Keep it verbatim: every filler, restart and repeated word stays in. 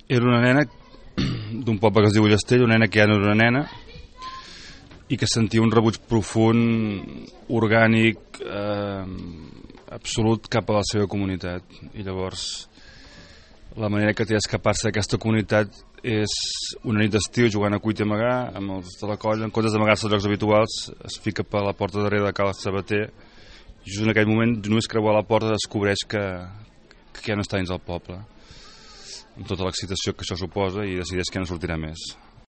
Era una nena d'un poble que es diu Ullastell, una nena que ja no era una nena i que sentia un rebuig profund, orgànic, eh, absolut cap a la seva comunitat. I llavors la manera que té d'escapar-se d'aquesta comunitat és una nit d'estiu jugant a cuita i amagar amb els de la colla, en comptes d'amagar-se als llocs habituals es fica per la porta darrere de Cal Sabater i just en aquell moment, només creuar la porta, descobreix que, que ja no està dins del poble, amb tota l'excitació que això suposa, i decideix que no sortirà més.